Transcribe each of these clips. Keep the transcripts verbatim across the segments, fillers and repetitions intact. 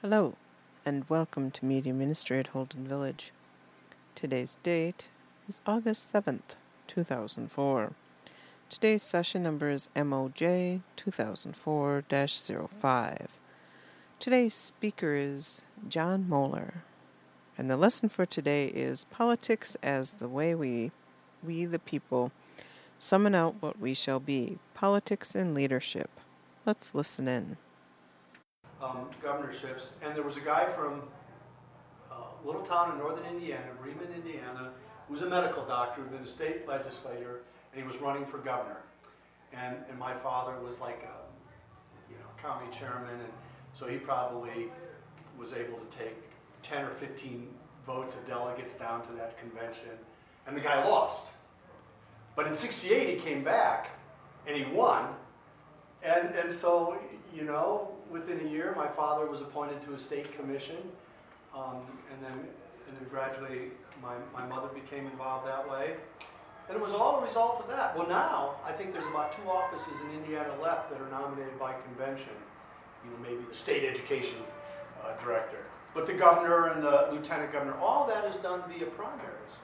Hello, and welcome to Media Ministry at Holden Village. Today's date is August seventh, two thousand four. Today's session number is M O J two thousand four dash zero five. Today's speaker is John Moeller, and the lesson for today is Politics as the way we, we the people, summon out what we shall be. Politics and leadership. Let's listen in. Um, governorships, and there was a guy from uh, a little town in northern Indiana, Bremen, Indiana, who was a medical doctor, who had been a state legislator, and he was running for governor. And and my father was like a, you know, county chairman, and so he probably was able to take ten or fifteen votes of delegates down to that convention, and the guy lost. But in sixty-eight he came back, and he won, and and so, you know, within a year, my father was appointed to a state commission, um, and then and then gradually my, my mother became involved that way. And it was all a result of that. Well, now, I think there's about two offices in Indiana left that are nominated by convention. You know, maybe the state education uh, director. But the governor and the lieutenant governor, all that is done via primaries.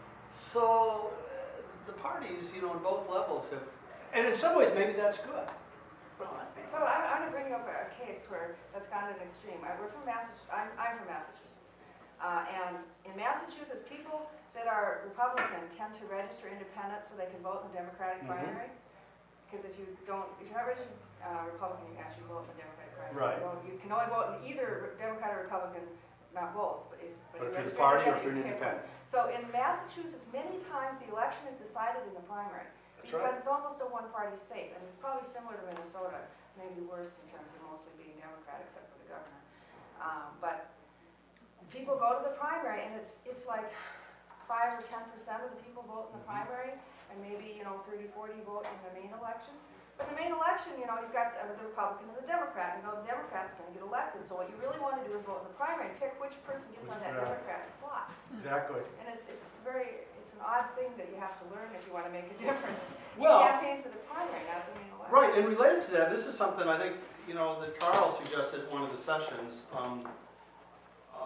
So uh, the parties, you know, on both levels have, and in some ways, maybe that's good. So I'm, I'm going to bring up a case where that's gone to an extreme. I, we're from Massachusetts. I'm, I'm from Massachusetts, uh, and in Massachusetts, people that are Republican tend to register independent so they can vote in the Democratic Mm-hmm. primary. Because if you don't, if you're not registered uh, Republican, you can actually vote in the Democratic primary. Right. Well, you can only vote in either Democrat or Republican, not both. But if, But if you're you're the party or if registered you're an independent, independent. so in Massachusetts, many times the election is decided in the primary. That's Because right. it's almost a one-party state, and it's probably similar to Minnesota, maybe worse in terms of mostly being Democrat, except for the governor. Um, but people go to the primary, and it's it's like five or ten percent of the people vote in the primary, and maybe, you know, thirty, forty vote in the main election. But the main election, you know, you've got uh, the Republican and the Democrat. You know, the Democrat's going to get elected, so what you really want to do is vote in the primary and pick which person gets on that Right. Democratic slot. Exactly. And it's it's very it's an odd thing that you have to learn if you want to make a difference. Well, you campaign for the primary, not the main election. right, and related to that, this is something I think, you know, that Carl suggested at one of the sessions. Um, um,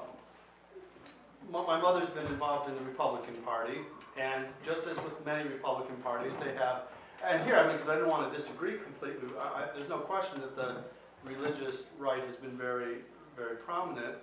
my, my mother's been involved in the Republican Party, and just as with many Republican parties, they have, and here, I mean, because I don't want to disagree completely, I, I, there's no question that the religious right has been very, very prominent.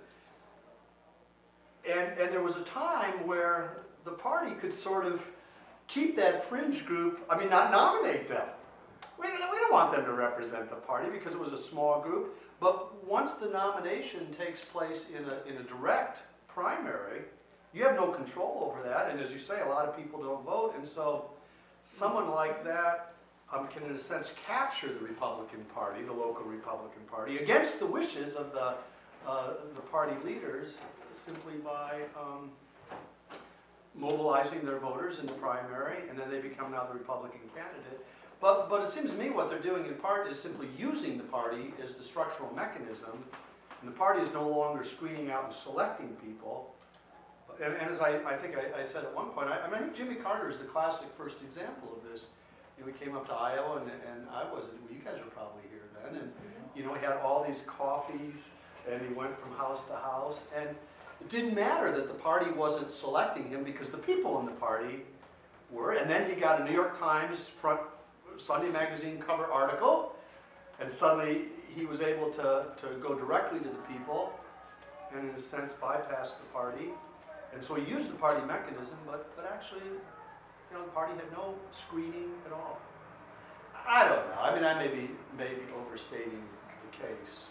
And, and there was a time where the party could sort of keep that fringe group, I mean, not nominate them. We, we don't want them to represent the party because it was a small group. But once the nomination takes place in a, in a direct primary, you have no control over that. And as you say, a lot of people don't vote. And so someone like that um, can, in a sense, capture the Republican Party, the local Republican Party, against the wishes of the, uh, the party leaders, simply by um, mobilizing their voters in the primary, and then they become now the Republican candidate. But, but it seems to me what they're doing in part is simply using the party as the structural mechanism, and the party is no longer screening out and selecting people. And, and as I, I think I, I said at one point, I, I mean, I think Jimmy Carter is the classic first example of this. You know, we came up to Iowa, and, and I wasn't, well, you guys were probably here then, and you know, he had all these coffees, and he went from house to house, and it didn't matter that the party wasn't selecting him because the people in the party were. And then he got a New York Times front Sunday magazine cover article, and suddenly he was able to, to go directly to the people and, in a sense, bypass the party. And so he used the party mechanism, but, but actually, you know, the party had no screening at all. I don't know. I mean, I may be, may be overstating the case.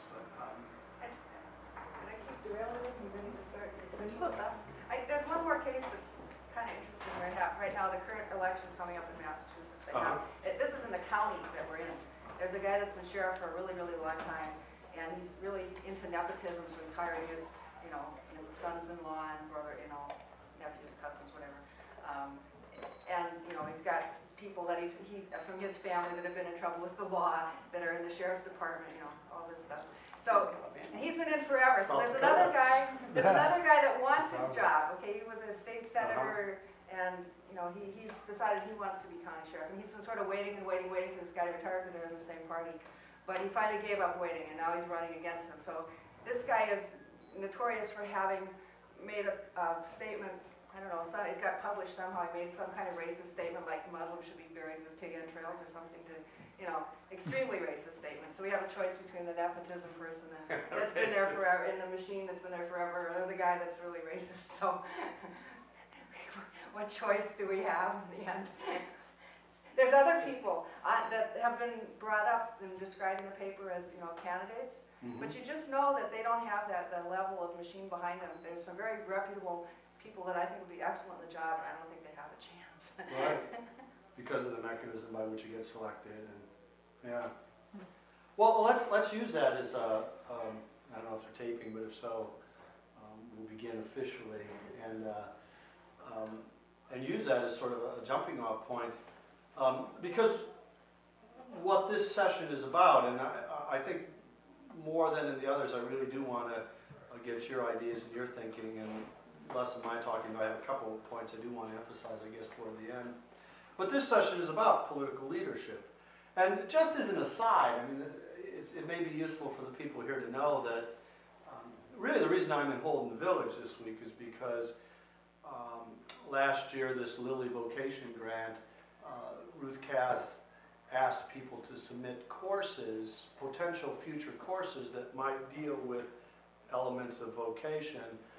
Derailing this and ready to start finishing stuff. I, there's one more case that's kind of interesting right now. Right now, the current election coming up in Massachusetts. They have, Uh-huh. it, this is in the county that we're in. There's a guy that's been sheriff for a really, really long time, and he's really into nepotism, so he's hiring his, you know, sons-in-law and brother, you know, nephews, cousins, whatever. Um, and you know, he's got people that he, he's from his family that have been in trouble with the law, that are in the sheriff's department, you know, all this stuff. So and he's been in forever. So there's another guy. There's another guy that wants his job. Okay, he was a state senator, and you know he he decided he wants to be county sheriff, and he's been sort of waiting and waiting, waiting for this guy to retire because they're in the same party. But he finally gave up waiting, and now he's running against him. So this guy is notorious for having made a, a statement, I don't know, some, it got published somehow, he made some kind of racist statement like Muslims should be buried with pig entrails or something to, you know, extremely racist statement. So we have a choice between the nepotism person that, that's been there forever, in the machine that's been there forever, or the guy that's really racist. So what choice do we have in the end? There's other people uh, that have been brought up and described in the paper as, you know, candidates, mm-hmm. but you just know that they don't have that, the level of machine behind them. There's some very reputable people that I think would be excellent in the job, and I don't think they have a chance. Right, because of the mechanism by which you get selected, and yeah. Well, let's let's use that as a, um, I don't know if they're taping, but if so, um, we'll begin officially, and uh, um, and use that as sort of a jumping off point. Um, because what this session is about, and I, I think more than in the others, I really do want to uh, get your ideas and your thinking, and less of my talking, though I have a couple of points I do want to emphasize, I guess, toward the end. But this session is about political leadership. And just as an aside, I mean, it's, it may be useful for the people here to know that um, really the reason I'm in Holden Village this week is because um, last year this Lilly Vocation Grant, uh, Ruth Kath asked people to submit courses, potential future courses that might deal with elements of vocation.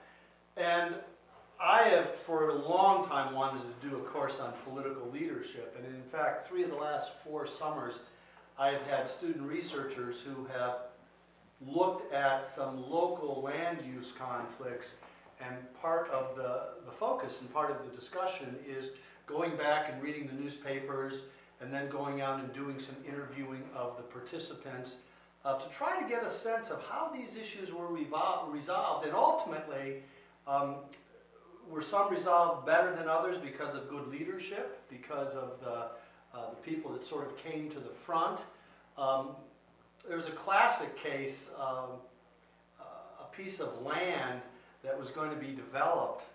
And I have for a long time wanted to do a course on political leadership, and in fact three of the last four summers I have had student researchers who have looked at some local land use conflicts, and part of the, the focus and part of the discussion is going back and reading the newspapers and then going out and doing some interviewing of the participants uh, to try to get a sense of how these issues were revol- resolved, and ultimately um, were some resolved better than others because of good leadership, because of the, uh, the people that sort of came to the front. Um, there's a classic case, um, uh, a piece of land that was going to be developed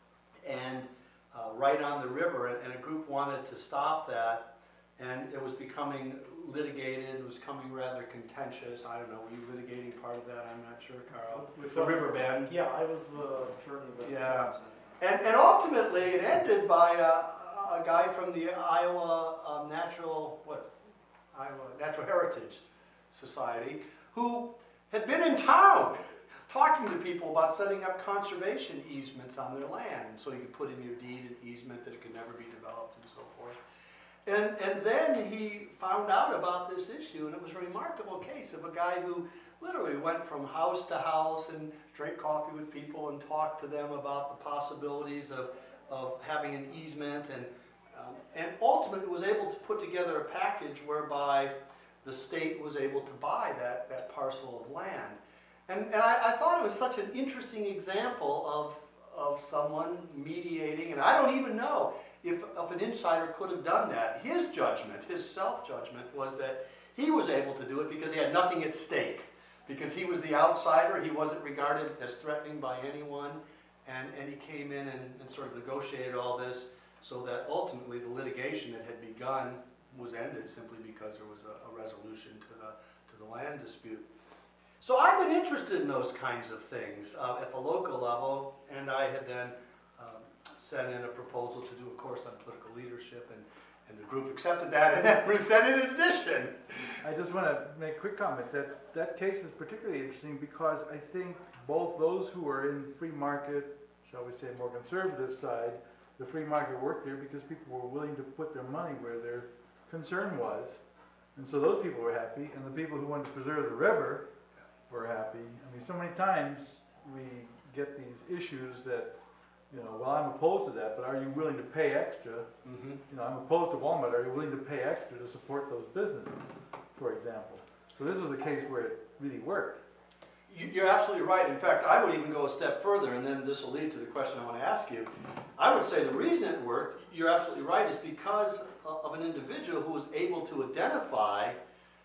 and uh, right on the river, and, and a group wanted to stop that, and it was becoming litigated, it was becoming rather contentious. I don't know, were you litigating part of that? I'm not sure, Carl. With the river bend. Yeah, I was the attorney. But yeah. And, and ultimately, it ended by a, a guy from the Iowa um, Natural what Iowa Natural Heritage Society who had been in town talking to people about setting up conservation easements on their land, so you could put in your deed an easement that it could never be developed and so forth. And and then he found out about this issue, and it was a remarkable case of a guy who literally went from house to house and drank coffee with people and talked to them about the possibilities of, of having an easement, and, um, and ultimately was able to put together a package whereby the state was able to buy that, that parcel of land. And, and I, I thought it was such an interesting example of, of someone mediating, and I don't even know if, if an insider could have done that. His judgment, his self-judgment, was that he was able to do it because he had nothing at stake. Because he was the outsider, he wasn't regarded as threatening by anyone, and, and he came in and, and sort of negotiated all this so that ultimately the litigation that had begun was ended simply because there was a, a resolution to the, to the land dispute. So I've been interested in those kinds of things uh, at the local level, and I had then um, sent in a proposal to do a course on political leadership, and, and the group accepted that and then presented an edition. I just want to make a quick comment that that case is particularly interesting because I think both those who are in free market, shall we say more conservative side, the free market worked there because people were willing to put their money where their concern was, and so those people were happy, and the people who wanted to preserve the river were happy. I mean, so many times we get these issues that, you know, well, I'm opposed to that, but are you willing to pay extra? Mm-hmm. You know, I'm opposed to Walmart. Are you willing to pay extra to support those businesses, for example? So this was a case where it really worked. You're absolutely right. In fact, I would even go a step further, and then this will lead to the question I want to ask you. I would say the reason it worked, you're absolutely right, is because of an individual who was able to identify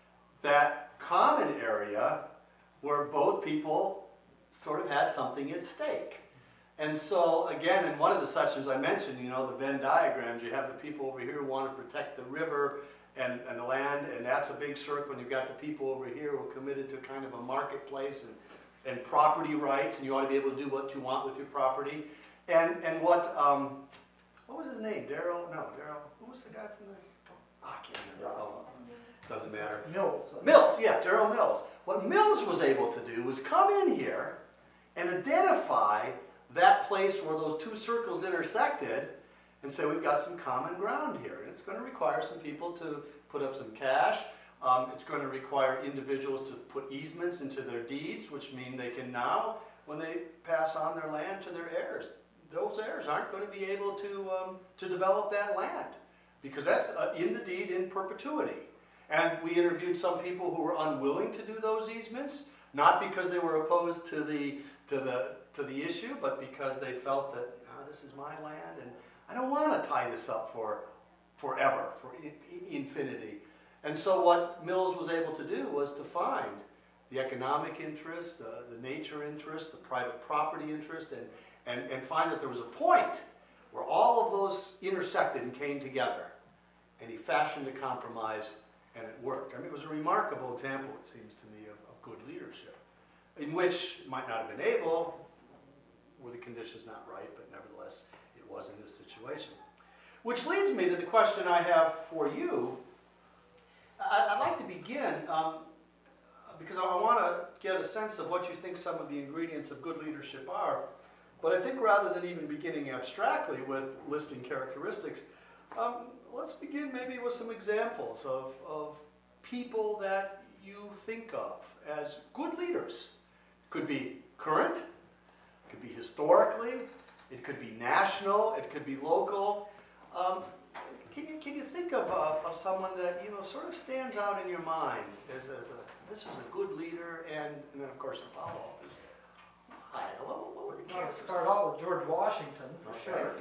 that common area where both people sort of had something at stake. And so, again, in one of the sessions I mentioned, you know, the Venn diagrams, you have the people over here who want to protect the river and, and the land, and that's a big circle, and you've got the people over here who are committed to kind of a marketplace and and property rights, and you ought to be able to do what you want with your property. And and what um, what was his name? Darrell? No, Darrell. Who was the guy from the? Oh, I can't remember. Oh, doesn't matter. Mills. Mills, yeah, Darrell Mills. What Mills was able to do was come in here and identify that place where those two circles intersected and say, we've got some common ground here. And it's going to require some people to put up some cash. Um, it's going to require individuals to put easements into their deeds, which mean they can now, when they pass on their land to their heirs, those heirs aren't going to be able to, um, to develop that land because that's uh, in the deed in perpetuity. And we interviewed some people who were unwilling to do those easements, not because they were opposed to the to the to the issue, but because they felt that oh, this is my land and I don't want to tie this up for forever, for I- infinity. And so what Mills was able to do was to find the economic interest, the, the nature interest, the private property interest, and, and, and find that there was a point where all of those intersected and came together. And he fashioned a compromise and it worked. I mean, it was a remarkable example, it seems to me, of, of good leadership, in which it might not have been able, were the conditions not right, but nevertheless, it was in this situation. Which leads me to the question I have for you. I, I'd like to begin, um, because I want to get a sense of what you think some of the ingredients of good leadership are. But I think rather than even beginning abstractly with listing characteristics, um, let's begin maybe with some examples of, of people that you think of as good leaders. Could be current, it could be historically, it could be national, it could be local. Um, can you can you think of uh, of someone that you know sort of stands out in your mind as, as a this was a good leader, and, and then of course the follow up is why? What, what were the I'll characteristics? start out with George Washington, for Okay. sure.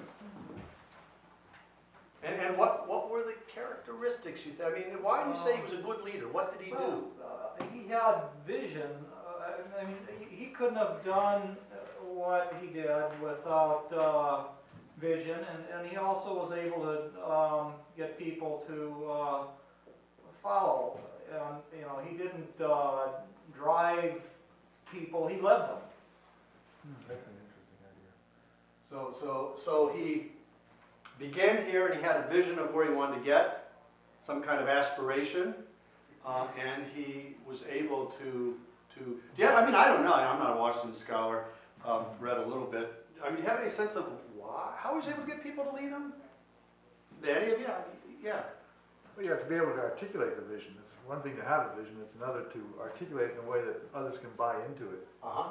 And, and what, what were the characteristics you th- I mean, why do you say he was a good leader? What did he Well, do? uh, he had vision. Uh, I mean, he, he couldn't have done uh, what he did without uh, vision, and, and he also was able to um, get people to uh, follow. And, you know, he didn't uh, drive people, he led them. That's an interesting idea. So, so, so he began here and he had a vision of where he wanted to get, some kind of aspiration, uh, and he was able to, to, yeah, I mean, I don't know, I'm not a Washington scholar, um, read a little bit. I mean, do you have any sense of why, how he was able to get people to lead him? Did any of you? Yeah. Well, you have to be able to articulate the vision. It's one thing to have a vision, it's another to articulate it in a way that others can buy into it. Uh-huh.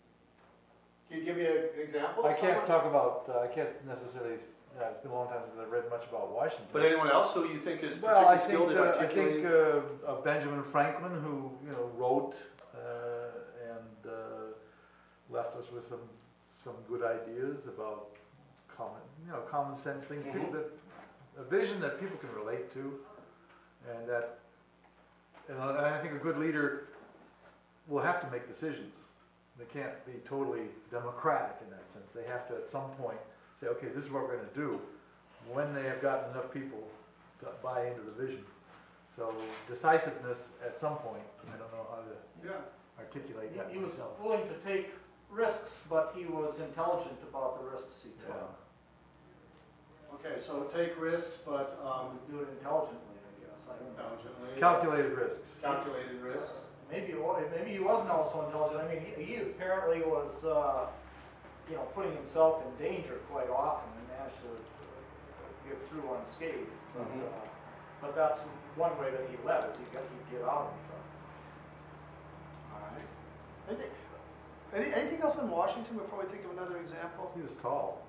Can you give me an example? I of can't someone? talk about, uh, I can't necessarily, uh, it's been a long time since I've read much about Washington. But anyone else who you think is Well, I particularly think, skilled uh, at I think articulating? uh, of Benjamin Franklin, who, you know, wrote uh, and uh, left us with some, some good ideas about common, you know, common sense things, people Mhm. that, a vision that people can relate to, and that, and I and I think a good leader will have to make decisions. They can't be totally democratic in that sense. They have to, at some point, say, okay, this is what we're going to do, when they have gotten enough people to buy into the vision. So decisiveness at some point, I don't know how to Yeah. articulate He, that he was myself. willing to take risks, but he was intelligent about the risks he took. Yeah. Okay, so take risks, but um, Do it intelligently, I guess. I don't know. intelligently. Calculated risks. Calculated risks. Maybe, it wa- maybe he wasn't also intelligent. I mean, he, he apparently was, uh, you know, putting himself in danger quite often and managed to uh, get through unscathed. But, Mhm. uh, but that's one way that he led, is he got, he'd get out of it. All right. Anything, any, anything else on Washington before we think of another example? He was tall.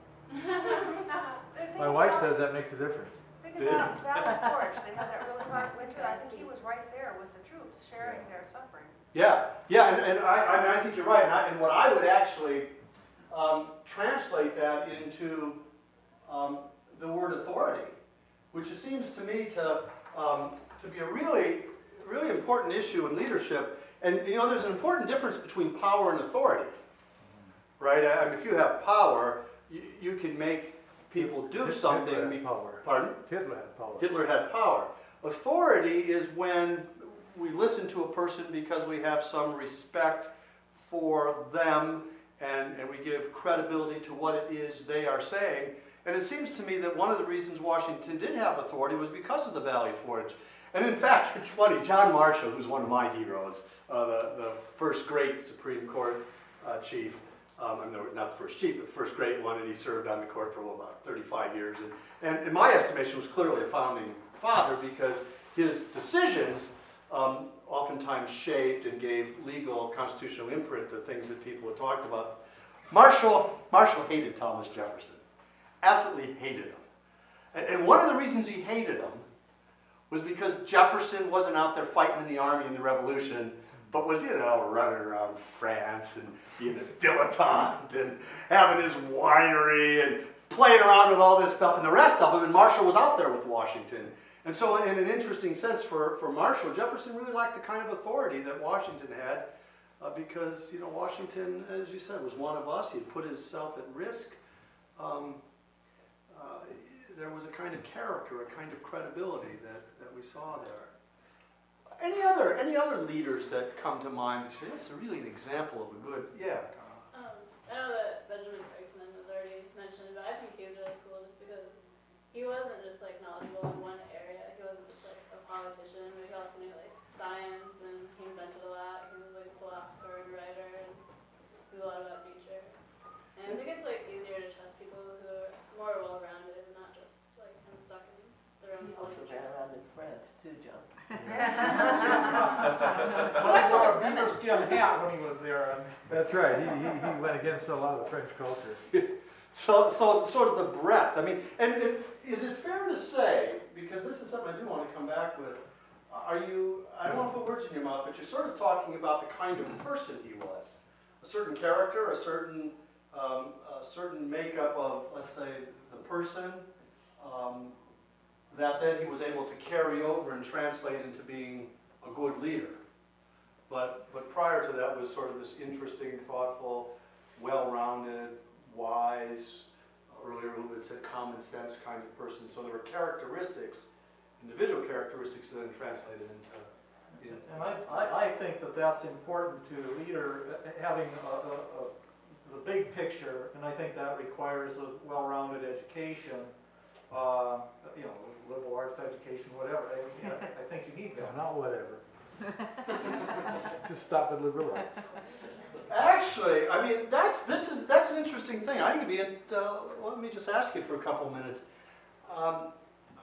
Think My wife about- says that makes a difference. Think about Valley Forge, they had that really hard winter, I think he was right there with the troops, sharing their suffering. Yeah, yeah, and, and I, I mean, I think you're right. And, I, and what I would actually um, translate that into um, the word authority, which it seems to me to um, to be a really, really important issue in leadership. And you know, there's an important difference between power and authority, right? I mean, if you have power, you, you can make people do Hitler something. had be- power. Pardon? Hitler had power. Hitler had power. Authority is when we listen to a person because we have some respect for them, and, and we give credibility to what it is they are saying. And it seems to me that one of the reasons Washington did have authority was because of the Valley Forge. And in fact, it's funny, John Marshall, who's one of my heroes, uh, the, the first great Supreme Court uh, chief, um, I mean, not the first chief, but the first great one, and he served on the court for well, about thirty-five years. And, and in my estimation, was clearly a founding father because his decisions um, oftentimes shaped and gave legal, constitutional imprint to things that people had talked about. Marshall, Marshall hated Thomas Jefferson, absolutely hated him. And, and one of the reasons he hated him was because Jefferson wasn't out there fighting in the army in the Revolution, but was, you know, running around France and being a dilettante and having his winery and playing around with all this stuff and the rest of them, and Marshall was out there with Washington. And so in an interesting sense for, for Marshall, Jefferson really lacked the kind of authority that Washington had uh, because, you know, Washington, as you said, was one of us. He had put himself at risk. Um, uh, there was a kind of character, a kind of credibility that, that we saw there. Any other any other leaders that come to mind that say, that's really an example of a good, yeah. Um, I know that Benjamin Franklin was already mentioned, but I think he was really cool just because he wasn't just like knowledgeable in one area. He wasn't just like a politician, but he also knew like science, and he invented a lot. He was like a philosopher and writer, and knew a lot about nature. And I think it's like easier to trust people who are more well-rounded and not just like kind of stuck in their own He also culture. ran around in France too, John. Well, he wore a beaver skin hat when he was there. And That's right, he, he, he went against a lot of the French culture. So, so sort of the breadth. I mean, and it, is it fair to say, because this is something I do want to come back with, are you, I don't want to put words in your mouth, but you're sort of talking about the kind of person he was. A certain character, a certain, um, a certain makeup of, let's say, the person, um, that then he was able to carry over and translate into being a good leader. But, but prior to that was sort of this interesting, thoughtful, well-rounded, wise, earlier who had said common sense kind of person. So there were characteristics, individual characteristics that then translated into... into And I, I, I think that that's important to a leader, uh, having a, a, a, the big picture, and I think that requires a well-rounded education, uh, you know, liberal arts education, whatever. I, you know, I think you need No, that. not whatever. Just stop at liberal arts. Actually, I mean, that's this is that's an interesting thing. I think it'd be. Uh, let me just ask you for a couple minutes. Um,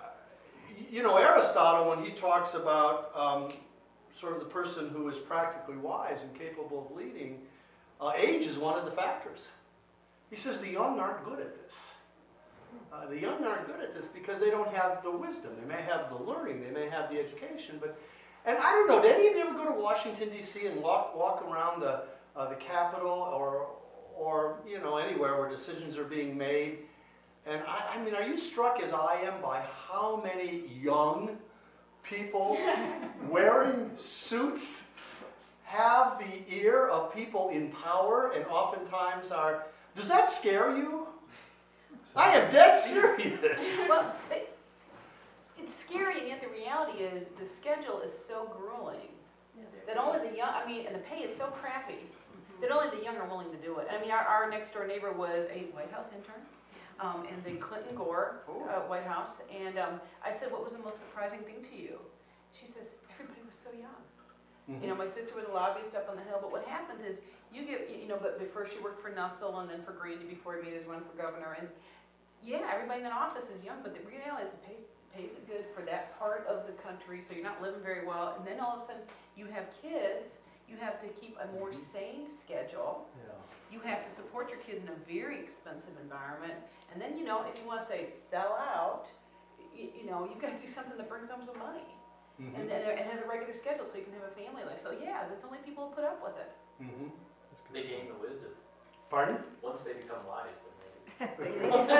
you know, Aristotle, when he talks about um, sort of the person who is practically wise and capable of leading, uh, age is one of the factors. He says the young aren't good at this. Uh, the young aren't good at this because they don't have the wisdom. They may have the learning. They may have the education. But, and I don't know. Did any of you ever go to Washington D C and walk walk around the Uh, the Capitol, or, or you know, anywhere where decisions are being made? And I, I mean, are you struck as I am by how many young people wearing suits have the ear of people in power, and oftentimes are? Does that scare you? I am dead serious. Well, it, it's scary, and yet the reality is the schedule is so grueling that only the young, I mean, and the pay is so crappy that only the young are willing to do it. I mean, our, our next door neighbor was a White House intern um, in the Clinton Gore uh, White House, and um, I said, what was the most surprising thing to you? She says, everybody was so young. Mm-hmm. You know, my sister was a lobbyist up on the Hill, but what happens is you get, you know, but before she worked for Nussel and then for Grady before he made his run for governor, and yeah, everybody in that office is young, but the reality is it pays, pays it good for that part of the country, so you're not living very well, and then all of a sudden you have kids. You have to keep a more sane schedule. Yeah. You have to support your kids in a very expensive environment. And then, you know, if you want to say sell out, you, you know, you've got to do something that brings home some money. Mm-hmm. And then and has a regular schedule so you can have a family life. So yeah, that's only people who put up with it. Mm-hmm. They gain the wisdom. Pardon? Once they become wise, then they...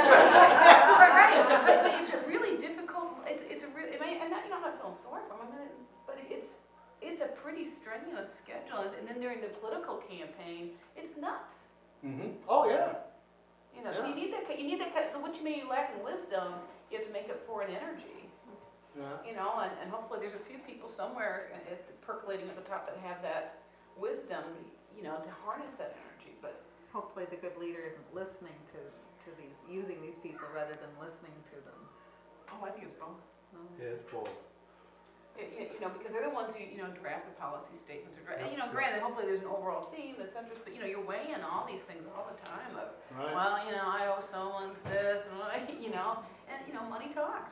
Right, right. But, but it's a really difficult, it's, it's a really, I mean, and not, you know, I'm not feeling sorry for them, I mean, but it's, it's a pretty strenuous schedule, and then during the political campaign, it's nuts. Mm-hmm. Oh yeah. You know, Yeah. so you need that. You need that. So what you may lack in wisdom, you have to make up for in energy. Yeah. You know, and, and hopefully there's a few people somewhere at the, percolating at the top that have that wisdom. you know, to harness that energy, but Hopefully the good leader isn't listening to, to these, using these people rather than listening to them. oh, I think it's both. No. Yeah, it's both. It- it- You know, because they're the ones who, you know, draft the policy statements, or draft, and, you know, Yep. granted, hopefully there's an overall theme that's central, but, you know, you're weighing all these things all the time of, Right. well, you know, I owe someone's this, and, I- you know, and, you know, money talks.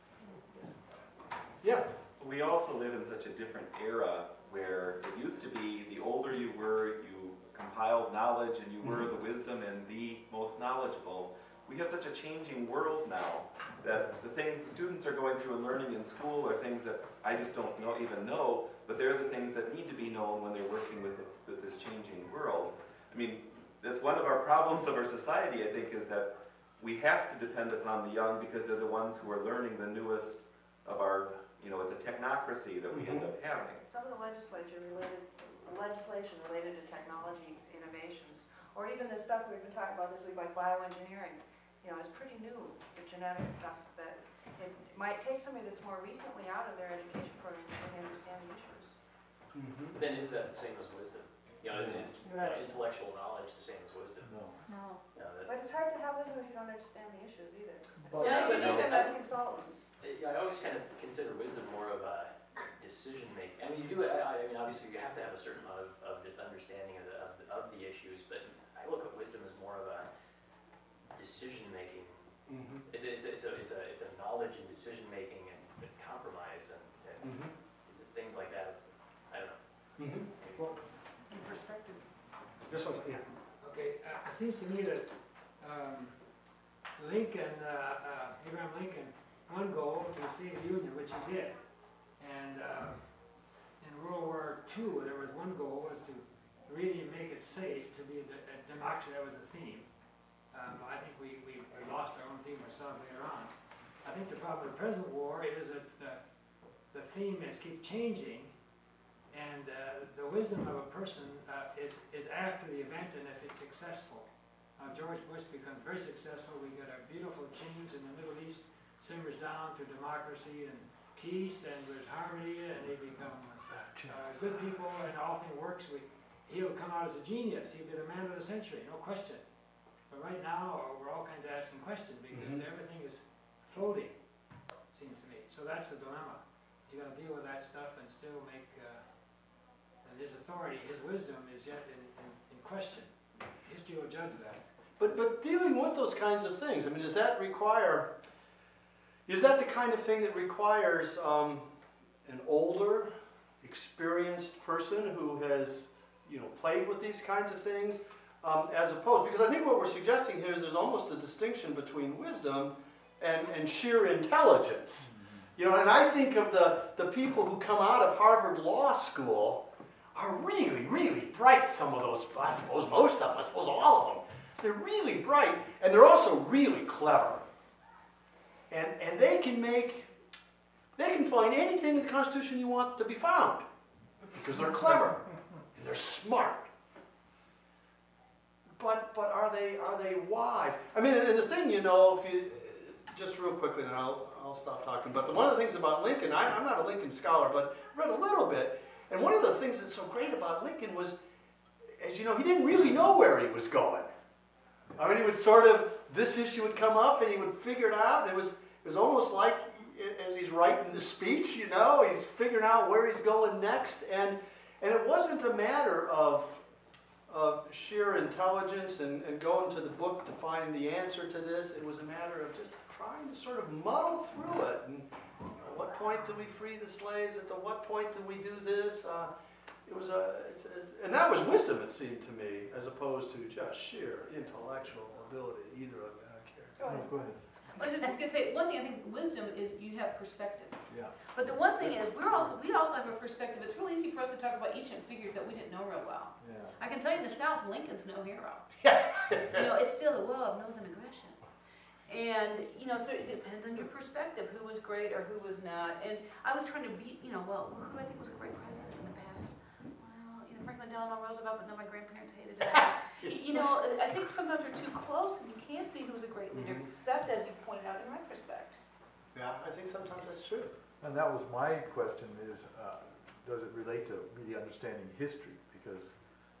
Yeah. We also live in such a different era where it used to be the older you were, you compiled knowledge and you were the wisdom and the most knowledgeable. We have such a changing world now that the things the students are going through and learning in school are things that I just don't know, even know, but they're the things that need to be known when they're working with, the, with this changing world. I mean, that's one of our problems of our society, I think, is that we have to depend upon the young because they're the ones who are learning the newest of our, you know, it's a technocracy that we end up having. Some of the legislature related, legislation related to technology innovations, or even the stuff we've been talking about this week, like bioengineering, you know, is pretty new, the genetic stuff that it might take somebody that's more recently out of their education program to really understand the issues. Mhm. But then is that the same as wisdom? You know, is, is you know, intellectual knowledge the same as wisdom? No. No. You know, that, But it's hard to have wisdom if you don't understand the issues either. So But- we Yeah, but need no, them as consultants. I I always kind of consider wisdom more of a decision making. I mean, you do. I, I mean, obviously, you have to have a certain amount of, of just understanding of the, of the of the issues. But I look at wisdom as more of a decision making. Mhm. It's a, it's a, it's a, it's a, it's a knowledge and decision making and, and compromise and, and Mhm. things like that. It's, I don't know. Mhm. In perspective. This one's, yeah. Okay, uh, it seems to me that um, Lincoln, uh, uh, Abraham Lincoln, one goal to save the Union, which he did. And uh, in World War Two, there was one goal was to really make it safe to be a, a democracy. That was the theme. Um, I think we, we, we lost our own theme ourselves later on. I think the problem with the present war is that the, the theme is keep changing, and uh, the wisdom of a person uh, is, is after the event and if it's successful. Uh, George Bush becomes very successful. We get a beautiful change in the Middle East, simmers down to democracy and peace, and there's harmony, and they become uh, good people, and all things works. We, he'll come out as a genius. He'll be the man of the century, no question. But right now, uh, we're all kinds of asking questions because Mhm. everything is floating, seems to me. So that's the dilemma. You got to deal with that stuff and still make. Uh, and his authority, his wisdom is yet in, in, in question. History will judge that. But, but dealing with those kinds of things, I mean, does that require, is that the kind of thing that requires um, an older, experienced person who has, you know, played with these kinds of things, um, as opposed, because I think what we're suggesting here is there's almost a distinction between wisdom and, and sheer intelligence. You know, and I think of the, the people who come out of Harvard Law School are really, really bright, some of those, I suppose most of them, I suppose all of them. They're really bright, and they're also really clever. And, and they can make, they can find anything in the Constitution you want to be found, because they're clever, and they're smart. But, but are they, are they wise? I mean, and the thing, you know, if you, just real quickly, and I'll, I'll stop talking, but the, one of the things about Lincoln, I, I'm not a Lincoln scholar, but read a little bit, and one of the things that's so great about Lincoln was, as you know, he didn't really know where he was going. I mean, he would sort of, this issue would come up, and he would figure it out, and it was, it was almost like, as he's writing the speech, you know, he's figuring out where he's going next, and, and it wasn't a matter of, of sheer intelligence and, and going to the book to find the answer to this. It was a matter of just trying to sort of muddle through it. And at what point do we free the slaves? At the what point do we do this? Uh, it was a, it's, it's, and that was wisdom, it seemed to me, as opposed to just sheer intellectual ability. Either of them, I don't care. Go ahead. No, go ahead. I was just gonna say, one thing, I think wisdom is you have perspective. Yeah. But the one thing is, we're also, we also have a perspective, it's real easy for us to talk about ancient figures that we didn't know real well. Yeah. I can tell you in the South, Lincoln's no hero. Yeah. You know, it's still a well of northern aggression. And, you know, so it depends on your perspective, who was great or who was not. And I was trying to beat, you know, well, who do I think was a great president in the past? Well, you know, Franklin Delano Roosevelt, but no, my grandparents hated him. You know, I think sometimes we're too close and you can't see who's a great leader, Mhm. except as you pointed out in retrospect. Yeah, I think sometimes that's true. And that was my question is, uh, does it relate to really understanding history? Because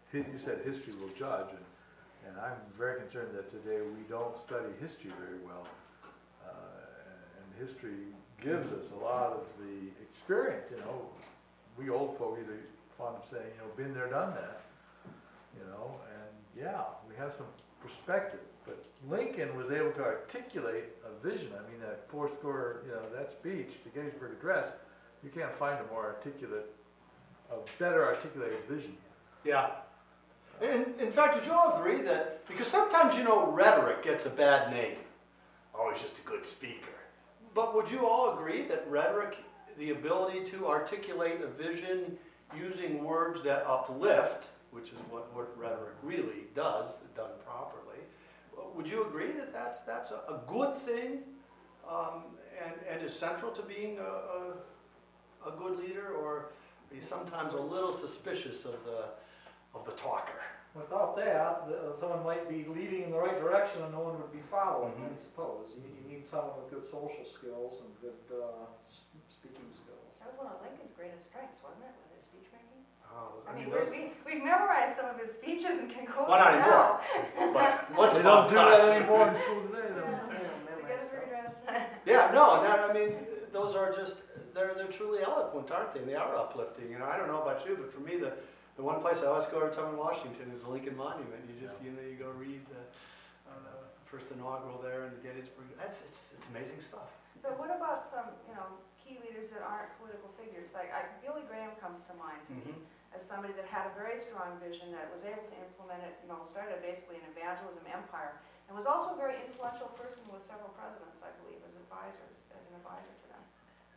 hi- you said history will judge, and, and I'm very concerned that today we don't study history very well. Uh, and, and history gives us a lot of the experience, you know. We old fogies are fond of saying, you know, been there, done that, you know, and yeah, we have some perspective. But Lincoln was able to articulate a vision. I mean, that four score, you know, that speech, the Gettysburg Address, you can't find a more articulate, a better articulated vision. Yeah. In, in fact, would you all agree that, because sometimes, you know, rhetoric gets a bad name. Oh, he's just a good speaker. But would you all agree that rhetoric, the ability to articulate a vision using words that uplift, which is what, what rhetoric really does, done properly, would you agree that that's, that's a, a good thing um, and, and is central to being a, a, a good leader, or are you sometimes a little suspicious of the, of the talker? Without that, the- someone might be leading in the right direction and no one would be following, Mhm. I suppose. You, you need someone with good social skills and good uh, s- speaking skills. That was one of Lincoln's greatest strengths, wasn't it, with his speech making? Oh, I I mean, mean, we, those, we, we've memorized some of his speeches and can quote Well, not them anymore. now. but once They upon don't a do that time. anymore in school today, though. The Gettysburg Address. Yeah, no, and that, I mean, those are just, they're, they're truly eloquent, aren't they? And they are uplifting. You know, I don't know about you, but for me, the, the one place I always go every time in Washington is the Lincoln Monument. You just, you know, you go read the uh, first inaugural there in the Gettysburg. That's, it's, it's amazing stuff. So what about some, you know, key leaders that aren't political figures? Like, I, Billy Graham comes to mind to me as somebody that had a very strong vision, that was able to implement it, you know, started basically an evangelism empire, and was also a very influential person with several presidents, I believe, as advisors, as an advisor to them.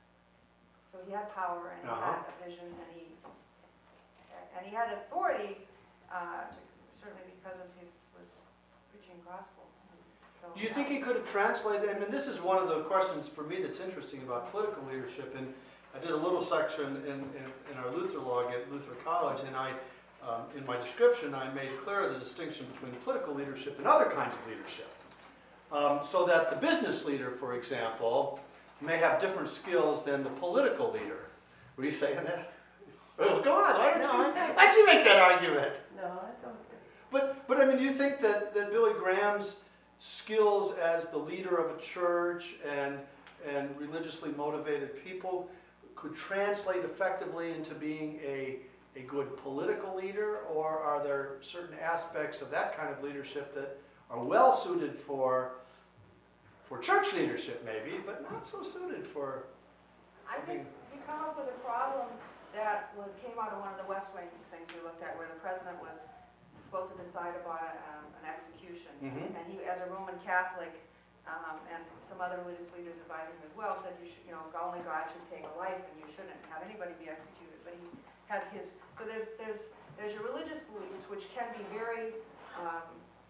So he had power and he Uh-huh. had a vision, and he and he had authority, uh, to, certainly because of his was preaching gospel. So Do you think he could have translated, I mean, this is one of the questions for me that's interesting about political leadership, and I did a little section in, in, in our Luther log at Luther College, and I, um, in my description, I made clear the distinction between political leadership and other kinds of leadership. Um, so that the business leader, for example, may have different skills than the political leader. Were you saying that? Oh, go on, why don't No, you, I'm not. why'd you make that argument? No, I don't. But, but I mean, do you think that, that Billy Graham's skills as the leader of a church and, and religiously motivated people could translate effectively into being a, a good political leader, or are there certain aspects of that kind of leadership that are well suited for, for church leadership maybe, but not so suited for I think you come up with a problem that was, came out of one of the West Wing things we looked at, where the president was supposed to decide about a, um, an execution. Mhm. And he, as a Roman Catholic, um, and some other religious leaders advising him as well, said, you should, you know, only God should take a life, and you shouldn't have anybody be executed. But he had his, so there's, there's, there's your religious beliefs, which can be very um,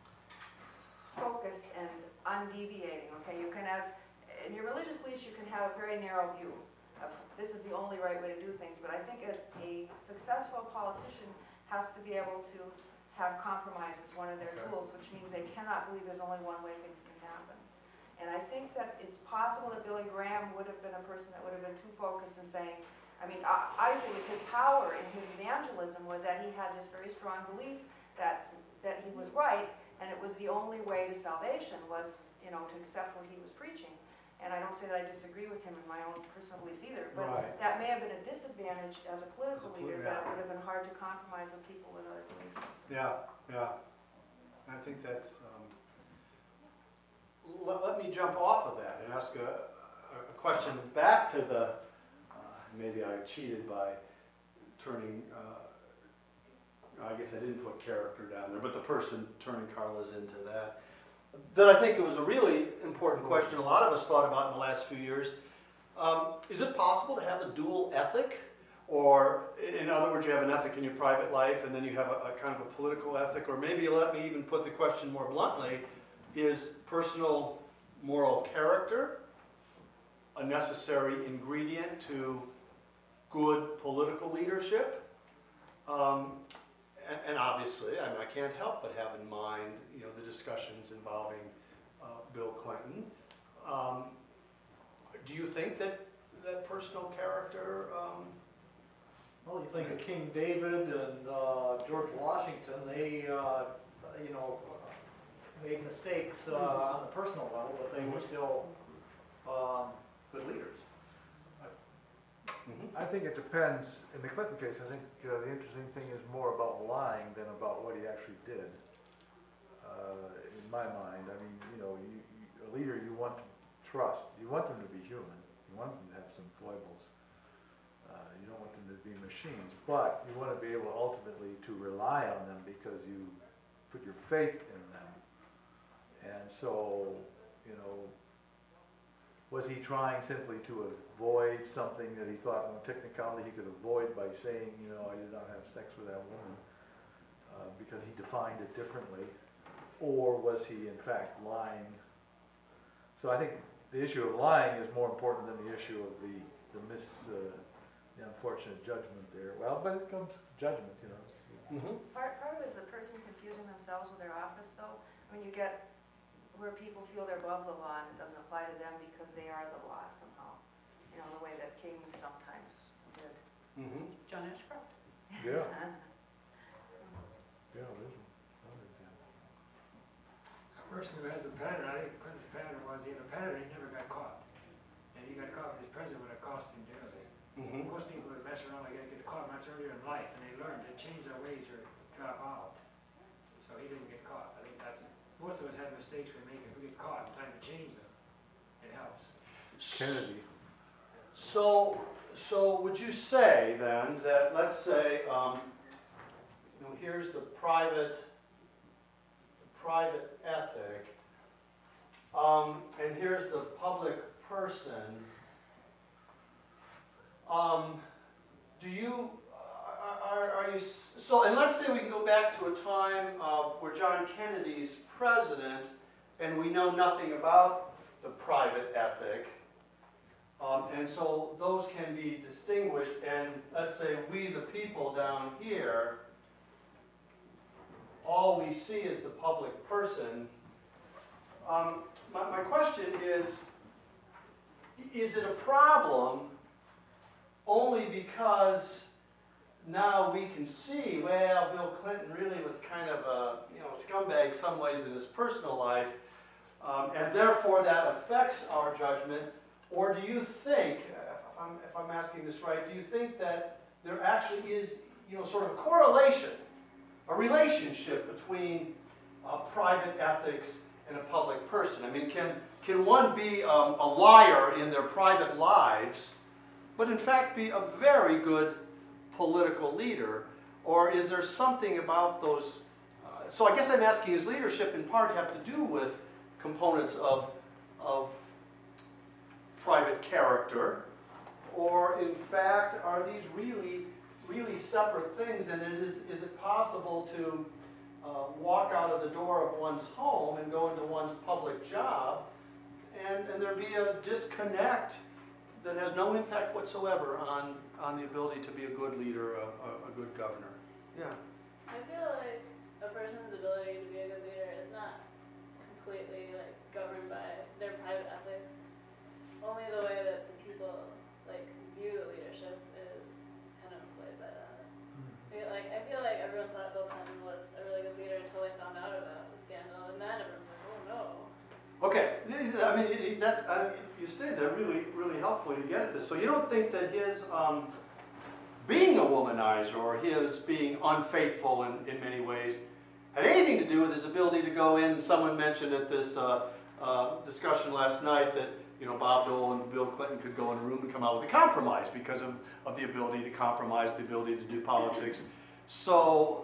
focused and undeviating, okay? You can, as, in your religious beliefs, you can have a very narrow view of this is the only right way to do things, but I think a, a successful politician has to be able to have compromise as one of their Okay. tools, which means they cannot believe there's only one way things can happen. And I think that it's possible that Billy Graham would have been a person that would have been too focused in saying, I mean, I, I say it was his power in his evangelism was that he had this very strong belief that, that he was right, and it was the only way to salvation was, you know, to accept what he was preaching. And I don't say that I disagree with him in my own personal beliefs either, but Right. that may have been a disadvantage as a political As a leader, polit- that it yeah. would have been hard to compromise with people with other belief systems. Yeah, yeah. I think that's, um, let, let me jump off of that and ask a, a question back to the, uh, maybe I cheated by turning, uh, I guess I didn't put character down there, but the person turning Carla's into that. That I think it was a really important question a lot of us thought about in the last few years. Um, is it possible to have a dual ethic? Or, in other words, you have an ethic in your private life and then you have a, a kind of a political ethic? Or maybe let me even put the question more bluntly, is personal moral character a necessary ingredient to good political leadership? Um, and, and obviously, I mean, I can't help but have in mind, you know, the discussions involving uh, Bill Clinton. Um, do you think that, that personal character um, Well, you think of King David and uh, George Washington, they, uh, you know, made mistakes uh, on the personal level, but they were still um, good leaders. I think it depends. In the Clinton case, I think uh, the interesting thing is more about lying than about what he actually did. Uh, in my mind, I mean, you know, you, you, a leader you want to trust. You want them to be human. You want them to have some foibles. Uh, you don't want them to be machines, but you want to be able ultimately to rely on them because you put your faith in them. And so, you know, was he trying simply to avoid something that he thought, in technicality, he could avoid by saying, you know, I did not have sex with that woman, uh, because he defined it differently? Or was he, in fact, lying? So I think the issue of lying is more important than the issue of the, the mis, uh, the unfortunate judgment there. Well, but it comes judgment, you know. Mm-hmm. Part, part of it is the person confusing themselves with their office, though. When you get where people feel they're above the law and it doesn't apply to them because they are the law somehow. You know, the way that kings sometimes did. Mm-hmm. John Ashcroft. Yeah. Yeah, there's another example. A person who has a pattern, I think Clinton's pattern was he had a pattern, he never got caught. And he got caught with his president would have cost him dearly. Mm-hmm. Most people would mess around like that, get caught much earlier in life, and they learn to change their ways or drop out. So he didn't get caught. I think that's, most of us have mistakes we make. If we get caught, time to change them. It helps. Kennedy. So, so would you say then that, let's say, um, you know, here's the private, the private ethic, um, and here's the public person. Um, do you, are, are you, so, and let's say we can go back to a time uh, where John Kennedy's president, and we know nothing about the private ethic. Um, and so those can be distinguished, and let's say we, the people down here, all we see is the public person. Um, my, my question is, is it a problem only because now we can see, well, Bill Clinton really was kind of a, you know, scumbag some ways in his personal life, um, and therefore that affects our judgment? Or do you think, if I'm, if I'm asking this right, do you think that there actually is, you know, sort of a correlation, a relationship between uh, private ethics and a public person? I mean, can, can one be um, a liar in their private lives, but in fact be a very good political leader? Or is there something about those? Uh, so I guess I'm asking, does leadership in part have to do with components of, of private character, or in fact are these really, really separate things? And it is, is it possible to uh, walk out of the door of one's home and go into one's public job, and, and there be a disconnect that has no impact whatsoever on, on the ability to be a good leader, a, a, a good governor? Yeah. I feel like a person's ability to be a good leader is not completely like governed by their private ethics. Only the way that the people like view the leadership is kind of swayed by that. I feel like I feel like everyone thought Bill Clinton was a really good leader until they found out about the scandal, and then everyone's like, oh no. Okay, I mean, that's, I mean, you stated that really, really helpfully to get at this. So you don't think that his um, being a womanizer or his being unfaithful in, in many ways had anything to do with his ability to go in? Someone mentioned at this uh, uh, discussion last night that, you know, Bob Dole and Bill Clinton could go in a room and come out with a compromise because of, of the ability to compromise, the ability to do politics. So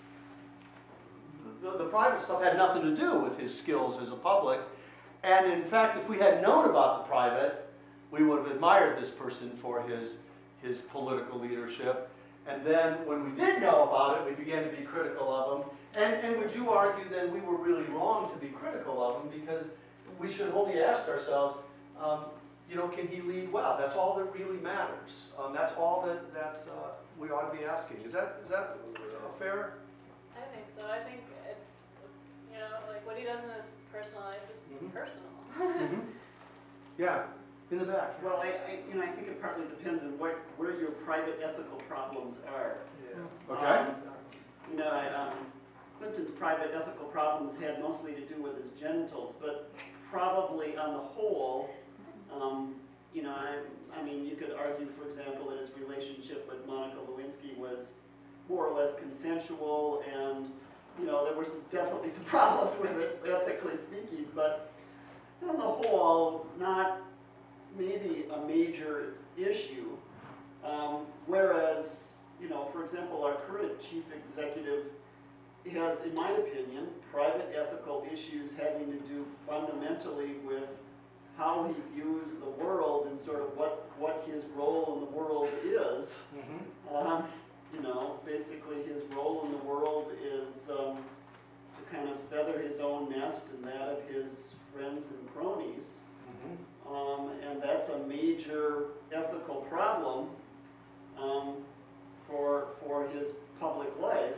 the, the private stuff had nothing to do with his skills as a public. And in fact, if we had known about the private, we would have admired this person for his, his political leadership. And then when we did know about it, we began to be critical of him. And, and would you argue then we were really wrong to be critical of him, because we should only ask ourselves, um, you know, can he lead well? That's all that really matters. Um, that's all that that's, uh, we ought to be asking. Is that, is that uh, fair? I think so. I think it's, you know, like what he does in his personal life is Mhm. personal. Mm-hmm. Yeah. In the back. Well, I, I, you know, I think it partly depends on what, where your private ethical problems are. Yeah. Okay. Um, You know, I, um, Clinton's private ethical problems had mostly to do with his genitals, but probably on the whole, um, you know, I, I mean, you could argue, for example, that his relationship with Monica Lewinsky was more or less consensual, and, you know, there were some, definitely some problems with it, ethically speaking, but on the whole, not maybe a major issue. Um, whereas, you know, for example, our current chief executive has, in my opinion, private ethical issues having to do fundamentally with how he views the world and sort of what, what his role in the world is. Mm-hmm. Um, you know, basically his role in the world is um, to kind of feather his own nest and that of his friends and cronies. Mm-hmm. Um, and that's a major ethical problem um, for, for his public life.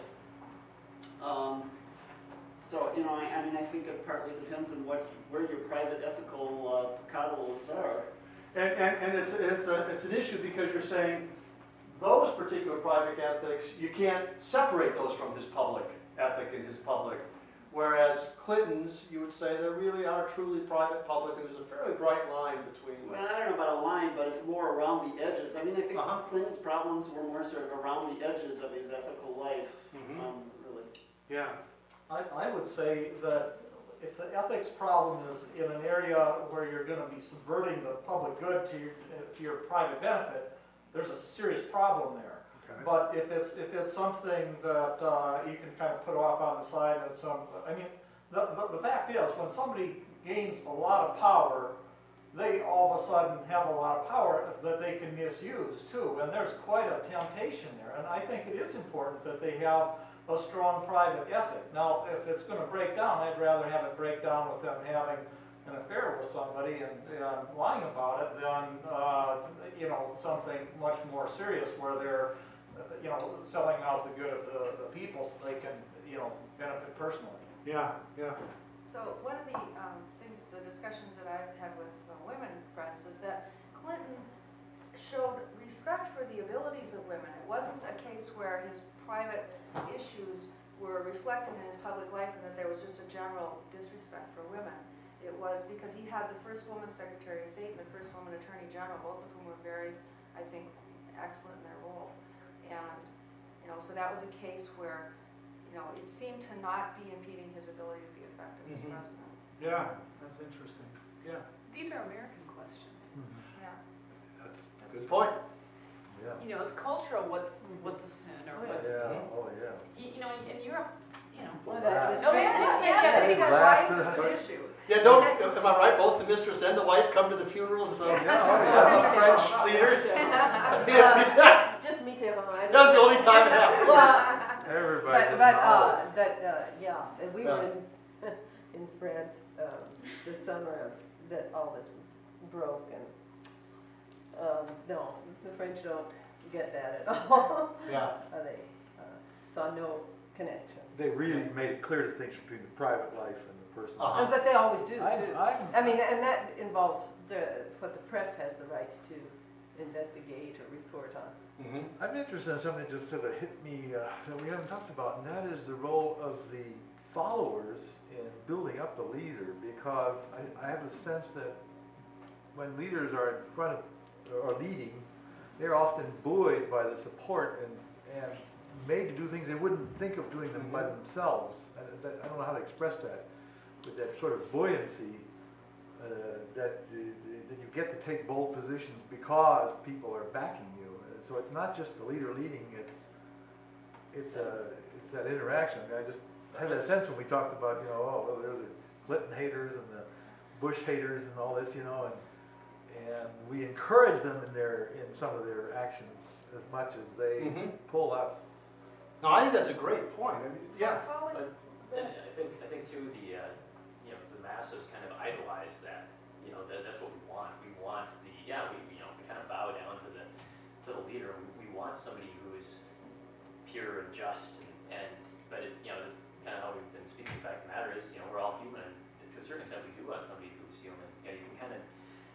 Um, so, you know, I, I mean, I think it partly depends on what, where your private ethical uh, coddles are. And, and, and it's, it's, a, it's an issue because you're saying those particular private ethics, you can't separate those from his public ethic and his public. Whereas Clinton's, you would say they really are truly private, public, and there's a fairly bright line between. Well, I don't know about a line, but it's more around the edges. I mean, I think Uh-huh. Clinton's problems were more sort of around the edges of his ethical life, Mhm. um, really. Yeah. I, I would say that if the ethics problem is in an area where you're gonna be subverting the public good to your, to your private benefit, there's a serious problem there. Okay. But if it's, if it's something that uh, you can kind of put off on the side, and some, I mean, the, the, the fact is, when somebody gains a lot of power, they all of a sudden have a lot of power that they can misuse too, and there's quite a temptation there. And I think it is important that they have a strong private ethic. Now, if it's going to break down, I'd rather have it break down with them having an affair with somebody and, and lying about it than, uh, you know, something much more serious where they're, you know, selling out the good of the, the people so they can, you know, benefit personally. Yeah, yeah. So one of the um, things, the discussions that I've had with uh, women friends is that Clinton showed respect for the abilities of women. It wasn't a case where his private issues were reflected in his public life and that there was just a general disrespect for women. It was because he had the first woman Secretary of State and the first woman Attorney General, both of whom were very, I think, excellent in their role. And, you know, so that was a case where, you know, it seemed to not be impeding his ability to be effective as Mhm. president. Yeah, that's interesting. Yeah, These are American questions. Yeah. that's a good point. Yeah. You know, it's cultural, what's, what's a sin or what's, Yeah, oh, yeah. you, you know, in Europe, you know. One of the- the No, tra- yeah, yeah, Yeah, yeah, he yeah. said, why is this an issue? Yeah, don't, am I right? Both the mistress and the wife come to the funerals of Yeah, oh, yeah. of French leaders? Uh, Just Mitterrand. That was the only time it happened. Well, Everybody but, just but, knowledge. uh, but, uh, yeah, and we Yeah. were in, in France, um, this summer of, that all this broke and, um, no, the French don't get that at all. Yeah. Uh, They, uh, saw no connection. They really made a clear distinction between the private life and the personal. Uh-huh. Uh, But they always do, I'm- too. I'm- I mean, and that involves the, what the press has the right to investigate or report on. Mhm. I'm interested in something that just sort of hit me uh, that we haven't talked about, and that is the role of the followers in building up the leader, because I, I have a sense that when leaders are in front of, or leading, they're often buoyed by the support and, and made to do things they wouldn't think of doing them by themselves. I, that, I don't know how to express that, with that sort of buoyancy uh, that, uh, that you get to take bold positions because people are backing you. Uh, So it's not just the leader leading, it's, it's, a, it's that interaction. I mean, I just had that sense when we talked about, you know, oh, well, they're the Clinton haters and the Bush haters and all this, you know, and, and we encourage them in their, in some of their actions as much as they Mhm. pull us. No, I think that's a great point. I mean, yeah. Following- And I think, I think too, the, uh, you know, the masses kind of idolize that, you know, that, that's what we want. We want the, yeah, we, you know, we kind of bow down to the, to the leader. We, we want somebody who's pure and just and, and but it, you know, kind of how we've been speaking, the fact of the matter is, you know, we're all human, and to a certain extent we do want somebody who's human. You know, you can kind of,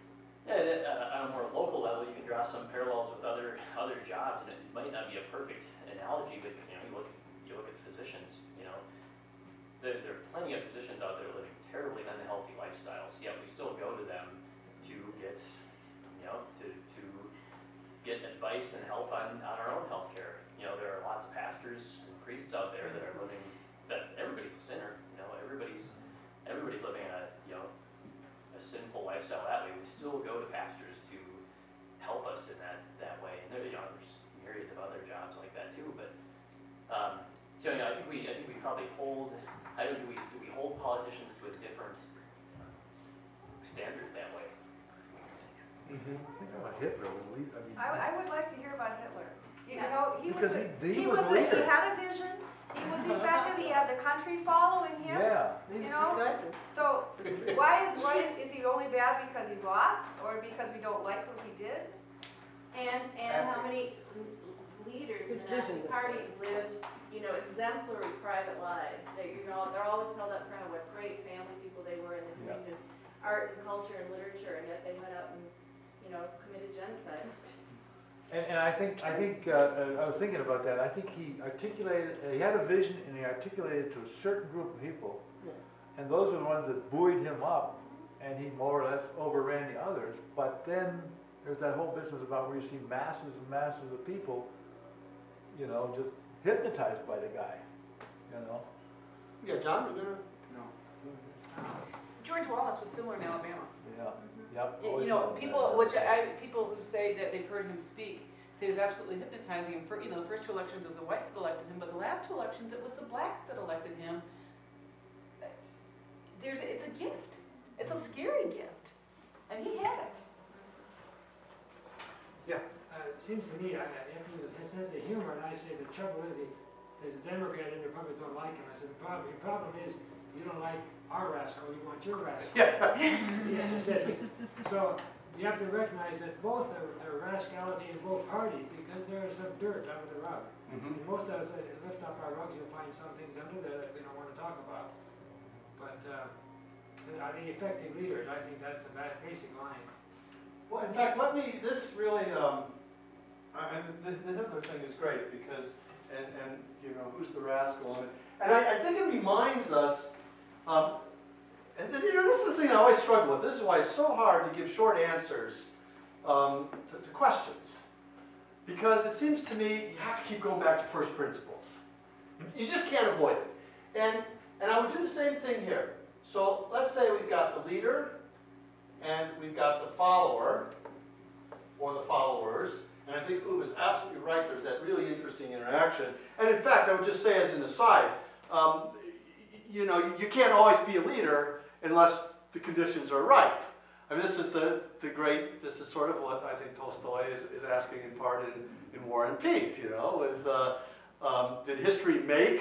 Yeah, and, uh, on a more local level, you can draw some parallels with other other jobs, and it might not be a perfect analogy, but you know, you look you look at physicians. You know, there, there are plenty of physicians out there living terribly unhealthy lifestyles. Yet we still go to them to get, you know, to to get advice and help on on our own health care. You know, there are lots of pastors and priests out there that are living that everybody's a sinner. You know, everybody's everybody's living a you know. a sinful lifestyle that way. We still go to pastors to help us in that, that way. And there, you know, there's myriad of other jobs like that too. But um, so you know, I think we I think we probably hold I don't do we do we hold politicians to a different standard that way. Mm-hmm. I think about Hitler was lead. I mean, I, would- I would like to hear about Hitler. You Yeah. know, he was, because a- he, he, he was, was, a a- leader. he had a vision, he was effective, he had the country following him. Yeah. He You was know? decisive. So why is, why is he only bad because he lost or because we don't like what he did? And, and how many leaders in His the Nazi vision was Party great. lived, you know, exemplary private lives. They, you know, they're always held up in front of what great family people they were, and they Yeah. believed in art and culture and literature, and yet they went out and, you know, committed genocide. And, and I think, I think, uh, uh, I was thinking about that. I think he articulated, he had a vision and he articulated it to a certain group of people. Yeah. And those are the ones that buoyed him up, and he more or less overran the others. But then there's that whole business about where you see masses and masses of people, you know, just hypnotized by the guy, you know. Yeah, John, we're gonna, no. George Wallace was similar in Alabama. Yeah, yep. You always know, known people, that. which I, people who say that they've heard him speak, say he was absolutely hypnotizing him. For, you know, the first two elections it was the whites that elected him, but the last two elections it was the blacks that elected him. There's, it's a gift. It's a scary gift. And he had it. Uh, it seems to me, I, I have to use a sense of humor, and I say the trouble is, he, there's a Democrat in there probably don't like him. I said, the problem, your problem is, you don't like our rascal, you want your rascal. Yeah. Yeah, I said, so, you have to recognize that both are, are rascality in both parties, because there is some dirt under the rug. Mhm. And most of us uh, lift up our rugs, you'll find some things under there that we don't want to talk about. But, uh, are they effective leaders? I think that's the ba- basic line. Well, in fact, let me, this really, um, I, I, the, the Hitler thing is great because, and, and, you know, who's the rascal? And, and I, I think it reminds us, um, and you know, this is the thing I always struggle with. This is why it's so hard to give short answers um, to, to questions. Because it seems to me you have to keep going back to first principles. You just can't avoid it. And, and I would do the same thing here. So let's say we've got the leader, and we've got the follower, or the followers, and I think Uwe is absolutely right, there's that really interesting interaction. And in fact, I would just say as an aside, um, you know, you can't always be a leader unless the conditions are ripe. I mean, this is the, the great, this is sort of what I think Tolstoy is, is asking in part in, in War and Peace, you know, is uh, um, did history make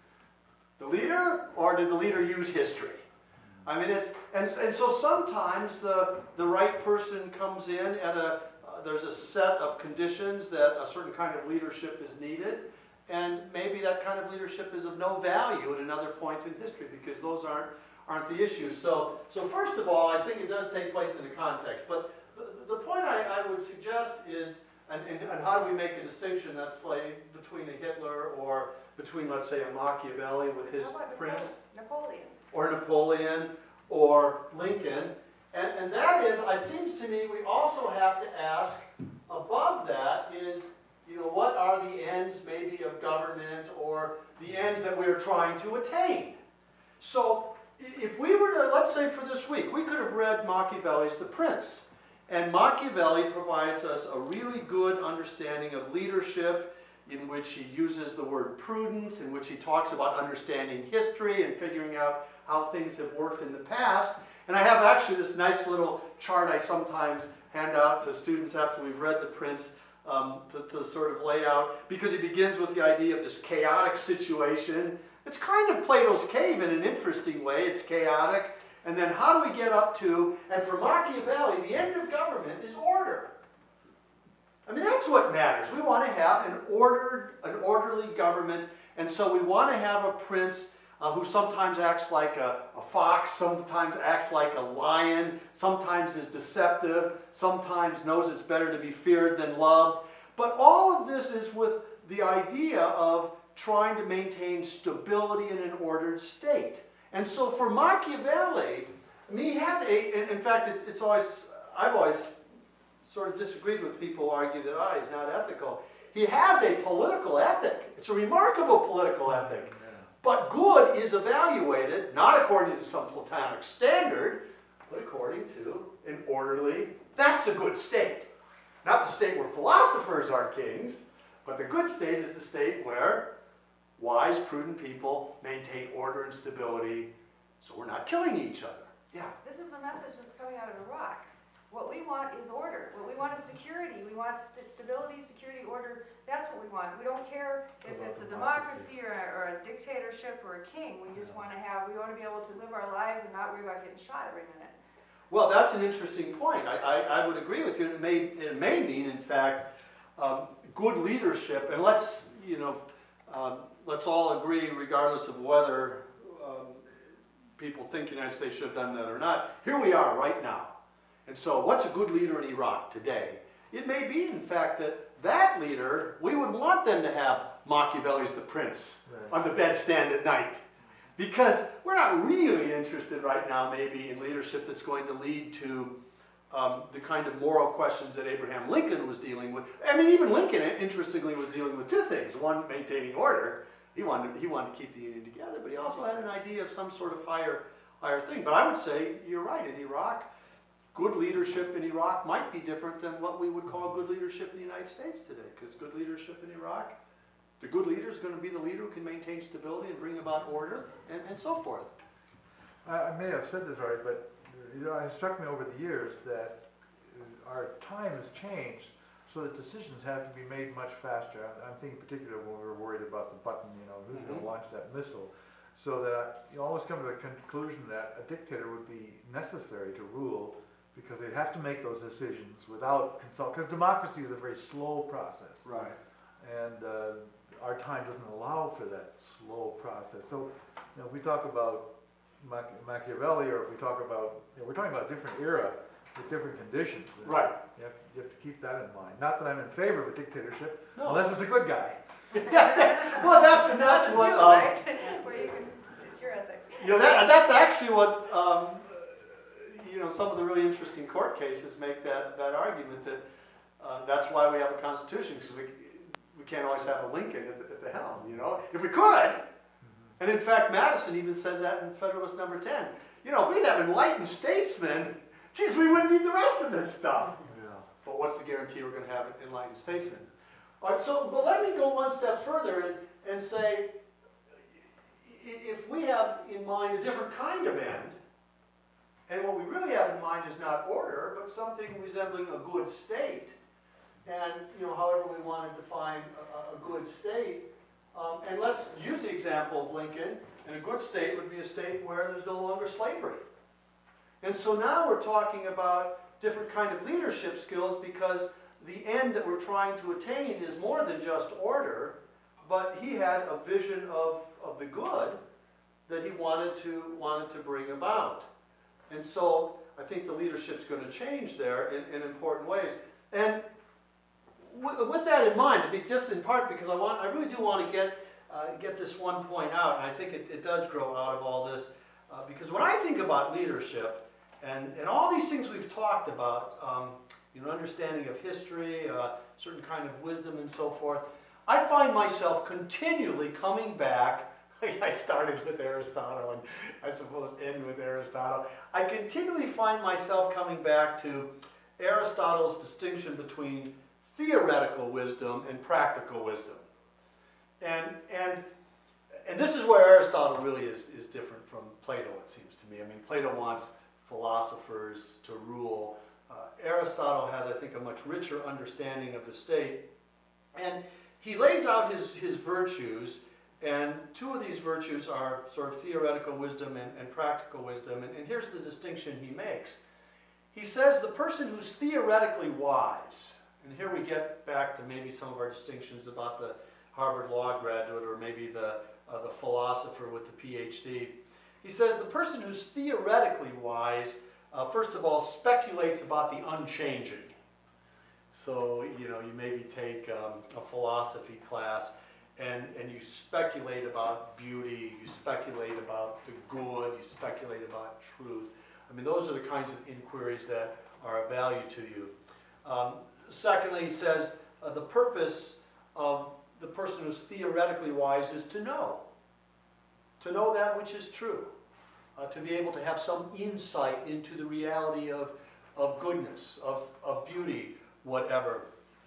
the leader, or did the leader use history? I mean, it's, and, and so sometimes the, the right person comes in at a, uh, there's a set of conditions that a certain kind of leadership is needed, and maybe that kind of leadership is of no value at another point in history because those aren't, aren't the issues. So, so first of all, I think it does take place in a context, but the, the point I, I would suggest is, and, and, and how do we make a distinction, let's say, between a Hitler or between, let's say, a Machiavelli with his How about prince? Napoleon? Or Napoleon, or Lincoln. And, and that is, it seems to me, we also have to ask, above that is, you know, what are the ends maybe of government or the ends that we're trying to attain? So if we were to, let's say for this week, we could have read Machiavelli's The Prince. And Machiavelli provides us a really good understanding of leadership, in which he uses the word prudence, in which he talks about understanding history and figuring out how things have worked in the past. And I have actually this nice little chart I sometimes hand out to students after we've read The Prince um, to, to sort of lay out, because he begins with the idea of this chaotic situation. It's kind of Plato's cave in an interesting way. It's chaotic. And then how do we get up to, and for Machiavelli, the end of government is order. I mean, that's what matters. We want to have an ordered, an orderly government, and so we want to have a prince uh, who sometimes acts like a, a fox, sometimes acts like a lion, sometimes is deceptive, sometimes knows it's better to be feared than loved. But all of this is with the idea of trying to maintain stability in an ordered state. And so for Machiavelli, I mean, he has a, in, in fact, it's, it's always, I've always sort of disagreed with people who argue that, ah, he's not ethical. He has a political ethic. It's a remarkable political ethic. But good is evaluated, not according to some Platonic standard, but according to an orderly, that's a good state. Not the state where philosophers are kings, but the good state is the state where wise, prudent people maintain order and stability so we're not killing each other. Yeah. This is the message that's coming out of Iraq. What we want is order. What we want is security. We want st stability, security, order. That's what we want. We don't care if it's a democracy or a, or a dictatorship or a king. We just want to have, we want to be able to live our lives and not worry about getting shot every minute. Well, that's an interesting point. I, I, I would agree with you. It may, it may mean, in fact, um, good leadership. And let's, you know, um, let's all agree, regardless of whether um, people think the United States should have done that or not. Here we are right now. And so what's a good leader in Iraq today? It may be, in fact, that that leader, we would want them to have Machiavelli's The Prince right. on the bedstand at night. Because we're not really interested right now maybe in leadership that's going to lead to um, the kind of moral questions that Abraham Lincoln was dealing with. I mean, even Lincoln, interestingly, was dealing with two things. One, maintaining order. He wanted, he wanted to keep the Union together, but he also had an idea of some sort of higher, higher thing. But I would say, you're right, in Iraq, good leadership in Iraq might be different than what we would call good leadership in the United States today. Because good leadership in Iraq, the good leader is going to be the leader who can maintain stability and bring about order and, and so forth. I, I may have said this already, but you know, it struck me over the years that our time has changed so that decisions have to be made much faster. I'm, I'm thinking particularly when we were worried about the button, you know, who's mm-hmm. going to launch that missile. So that you always come to the conclusion that a dictator would be necessary to rule because they'd have to make those decisions without consult. Because democracy is a very slow process. Right. And uh, our time doesn't allow for that slow process. So, you know, if we talk about Mach Machiavelli, or if we talk about, you know, we're talking about a different era with different conditions. Right. You have, you have to keep that in mind. Not that I'm in favor of a dictatorship, no. unless it's a good guy. Well, that's and that's, that's what. You, um, right? Where you can, it's your ethic. You know, that, that's actually what. Um, you know, some of the really interesting court cases make that that argument that uh, that's why we have a constitution, because we we can't always have a Lincoln at the, at the helm. You know, if we could. And in fact, Madison even says that in Federalist Number ten. You know, if we'd have enlightened statesmen, geez, we wouldn't need the rest of this stuff. Yeah. But what's the guarantee we're going to have enlightened statesmen? All right, so, but let me go one step further and, and say, if we have in mind a different kind of end, and what we really have in mind is not order, but something resembling a good state, and, you know, however we want to define a, a good state, Um, and let's use the example of Lincoln, and a good state would be a state where there's no longer slavery. And so now we're talking about different kind of leadership skills, because the end that we're trying to attain is more than just order, but he had a vision of, of the good that he wanted to, wanted to bring about. And so I think the leadership's going to change there in, in important ways. And with that in mind, to be just in part because I want, I really do want to get uh, get this one point out, and I think it, it does grow out of all this. Uh, because when I think about leadership and and all these things we've talked about, um, you know, understanding of history, uh, certain kind of wisdom, and so forth, I find myself continually coming back. I started with Aristotle, and I suppose end with Aristotle. I continually find myself coming back to Aristotle's distinction between theoretical wisdom and practical wisdom. And, and, and this is where Aristotle really is, is different from Plato, it seems to me. I mean, Plato wants philosophers to rule. Uh, Aristotle has, I think, a much richer understanding of the state. And he lays out his, his virtues, and two of these virtues are sort of theoretical wisdom and, and practical wisdom. And, and here's the distinction he makes. He says the person who's theoretically wise, and here we get back to maybe some of our distinctions about the Harvard Law graduate, or maybe the uh, the philosopher with the P H D. He says the person who's theoretically wise, uh, first of all, speculates about the unchanging. So, you know, you maybe take um, a philosophy class and, and you speculate about beauty, you speculate about the good, you speculate about truth. I mean, those are the kinds of inquiries that are of value to you. Um, secondly, he says uh, the purpose of the person who's theoretically wise is to know. To know that which is true. Uh, to be able to have some insight into the reality of, of goodness, of, of beauty, whatever.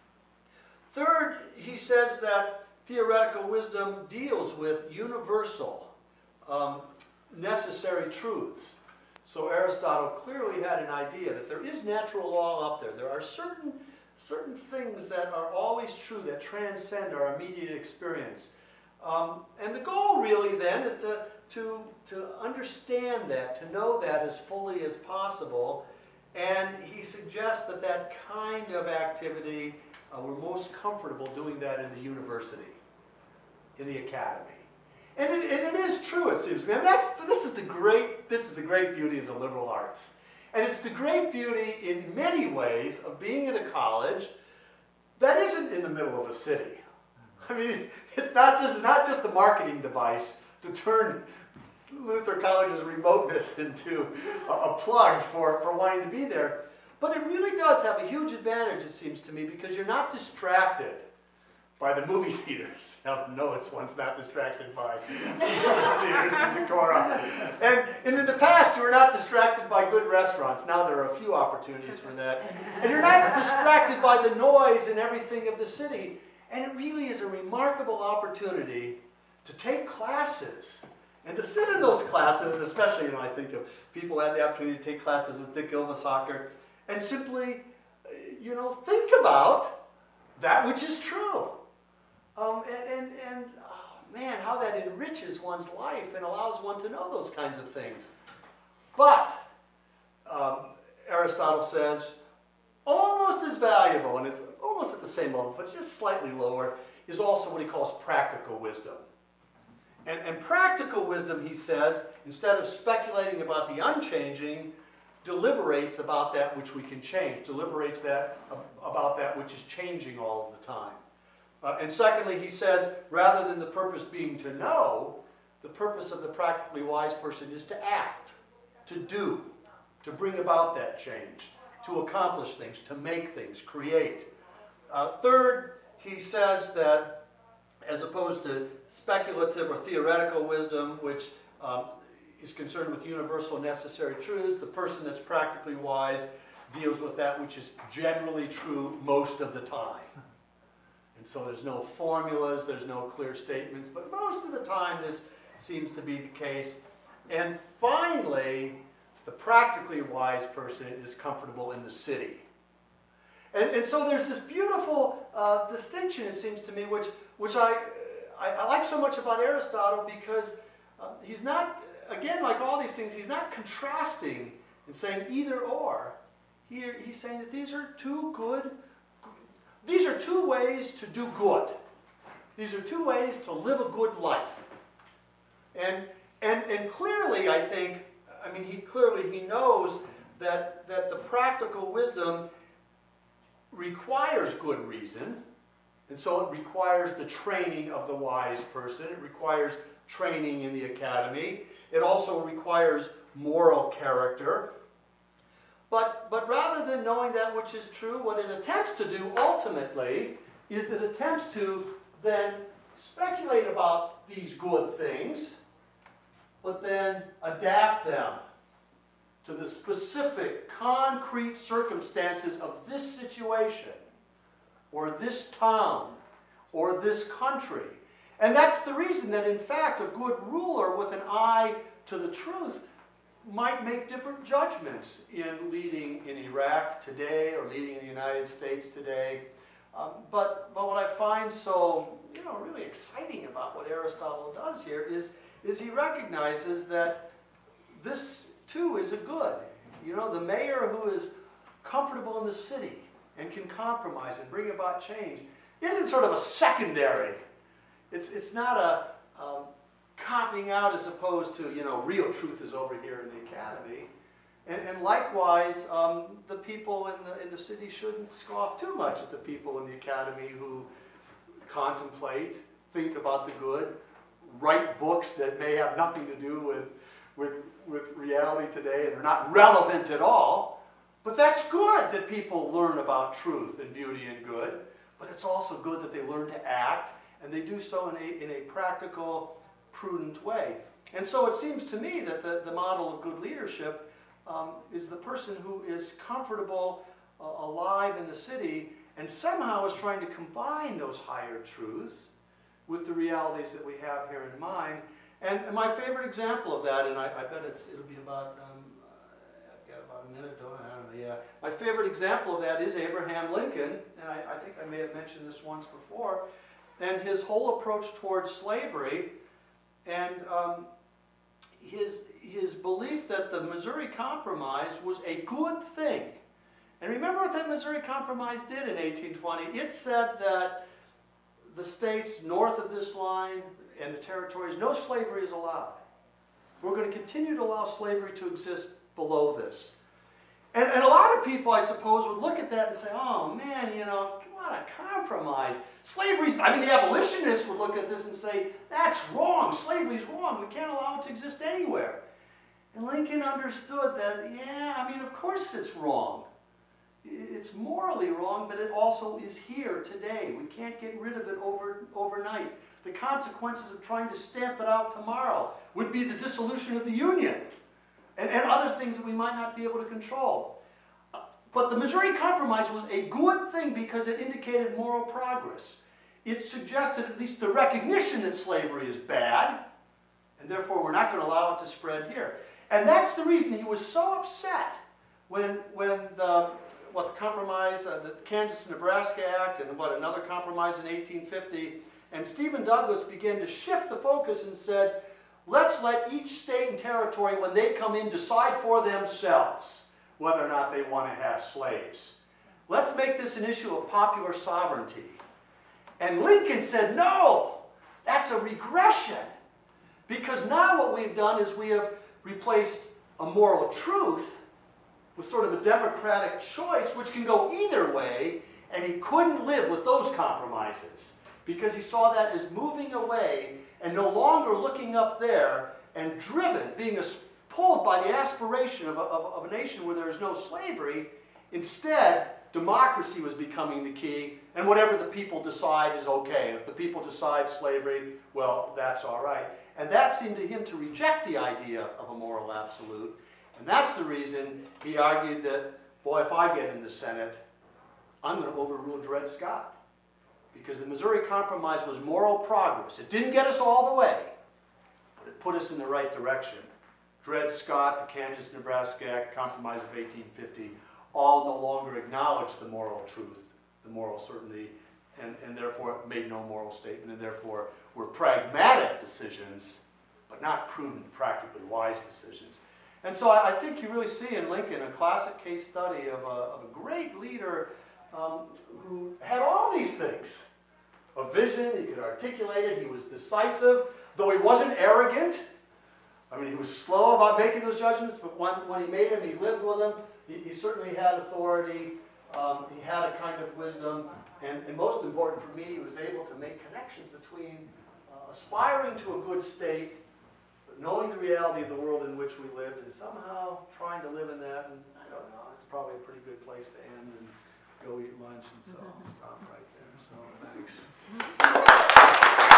Third, he says that theoretical wisdom deals with universal, um, necessary truths. So Aristotle clearly had an idea that there is natural law up there. There are certain, certain things that are always true, that transcend our immediate experience. Um, and the goal really then is to, to, to understand that, to know that as fully as possible. And he suggests that that kind of activity, uh, we're most comfortable doing that in the university, in the academy. And it, and it is true, it seems to me. I mean, that's, this is the great, this is the great beauty of the liberal arts. And it's the great beauty in many ways of being in a college that isn't in the middle of a city. I mean, it's not just, not just a marketing device to turn Luther College's remoteness into a, a plug for, for wanting to be there. But it really does have a huge advantage, it seems to me, because you're not distracted by the movie theaters. Now, no, it's one's not distracted by movie theaters in Decorah. And, and in the past, you were not distracted by good restaurants. Now there are a few opportunities for that. And you're not distracted by the noise and everything of the city. And it really is a remarkable opportunity to take classes and to sit in those classes, and especially, you know, I think of people who had the opportunity to take classes with Dick Ylvisaker and simply, you know, think about that which is true. Um, and, and, and oh man, how that enriches one's life and allows one to know those kinds of things. But, um, Aristotle says, almost as valuable, and it's almost at the same level, but just slightly lower, is also what he calls practical wisdom. And, and practical wisdom, he says, instead of speculating about the unchanging, deliberates about that which we can change, deliberates that about that which is changing all of the time. Uh, and secondly, he says, rather than the purpose being to know, the purpose of the practically wise person is to act, to do, to bring about that change, to accomplish things, to make things, create. Uh, third, he says that as opposed to speculative or theoretical wisdom, which um, is concerned with universal necessary truths, the person that's practically wise deals with that which is generally true most of the time. And so there's no formulas, there's no clear statements, but most of the time this seems to be the case. And finally, the practically wise person is comfortable in the city. And, and so there's this beautiful uh, distinction, it seems to me, which, which I, I, I like so much about Aristotle, because uh, he's not, again, like all these things, he's not contrasting and saying either or. He, he's saying that these are two good, these are two ways to do good. These are two ways to live a good life. And, and, and clearly, I think, I mean, he clearly, he knows that, that the practical wisdom requires good reason, and so it requires the training of the wise person. It requires training in the academy. It also requires moral character. But, but rather than knowing that which is true, what it attempts to do ultimately is it attempts to then speculate about these good things, but then adapt them to the specific, concrete circumstances of this situation, or this town, or this country. And that's the reason that, in fact, a good ruler with an eye to the truth might make different judgments in leading in Iraq today or leading in the United States today. Um, but, but what I find so, you know, really exciting about what Aristotle does here is, is he recognizes that this too is a good. You know, the mayor who is comfortable in the city and can compromise and bring about change isn't sort of a secondary. It's, it's not a, um, copping out as opposed to, you know, real truth is over here in the academy. And, and likewise, um, the people in the, in the city shouldn't scoff too much at the people in the academy who contemplate, think about the good, write books that may have nothing to do with, with, with reality today and are not relevant at all. But that's good that people learn about truth and beauty and good. But it's also good that they learn to act, and they do so in a, in a practical, prudent way. And so it seems to me that the, the model of good leadership um, is the person who is comfortable, uh, alive in the city, and somehow is trying to combine those higher truths with the realities that we have here in mind. And, and my favorite example of that, and I, I bet it's, it'll be about, um, I've got about a minute, don't I? I don't know, yeah. My favorite example of that is Abraham Lincoln, and I, I think I may have mentioned this once before, and his whole approach towards slavery, and um, his, his belief that the Missouri Compromise was a good thing. And remember what that Missouri Compromise did in eighteen twenty? It said that the states north of this line and the territories, no slavery is allowed. We're going to continue to allow slavery to exist below this. And, and a lot of people, I suppose, would look at that and say, oh man, you know, what a compromise. Slavery's, I mean, the abolitionists would look at this and say, that's wrong, slavery's wrong, we can't allow it to exist anywhere. And Lincoln understood that, yeah, I mean, of course it's wrong. It's morally wrong, but it also is here today. We can't get rid of it over, overnight. The consequences of trying to stamp it out tomorrow would be the dissolution of the Union and, and other things that we might not be able to control. But the Missouri Compromise was a good thing because it indicated moral progress. It suggested at least the recognition that slavery is bad, and therefore we're not going to allow it to spread here. And that's the reason he was so upset when, when the, what the compromise, uh, the Kansas-Nebraska Act, and what another compromise in eighteen fifty, and Stephen Douglas began to shift the focus and said, let's let each state and territory, when they come in, decide for themselves whether or not they want to have slaves. Let's make this an issue of popular sovereignty. And Lincoln said, no, that's a regression. Because now what we've done is we have replaced a moral truth with sort of a democratic choice, which can go either way, and he couldn't live with those compromises because he saw that as moving away and no longer looking up there and driven, being pulled by the aspiration of a, of, of a nation where there is no slavery. Instead, democracy was becoming the key, and whatever the people decide is okay. And if the people decide slavery, well, that's all right. And that seemed to him to reject the idea of a moral absolute. And that's the reason he argued that, boy, if I get in the Senate, I'm going to overrule Dred Scott. Because the Missouri Compromise was moral progress. It didn't get us all the way, but it put us in the right direction. Dred Scott, the Kansas-Nebraska Act, Compromise of eighteen fifty, all no longer acknowledged the moral truth, the moral certainty, and, and therefore made no moral statement, and therefore were pragmatic decisions, but not prudent, practically wise decisions. And so I, I think you really see in Lincoln a classic case study of a, of a great leader um, who had all these things. A vision, he could articulate it, he was decisive, though he wasn't arrogant. I mean, he was slow about making those judgments, but when, when he made them, he lived with them. He, he certainly had authority, um, he had a kind of wisdom, and, and most important for me, he was able to make connections between uh, aspiring to a good state, but knowing the reality of the world in which we lived, and somehow trying to live in that. And I don't know, it's probably a pretty good place to end and go eat lunch, and so I'll stop right there. So thanks.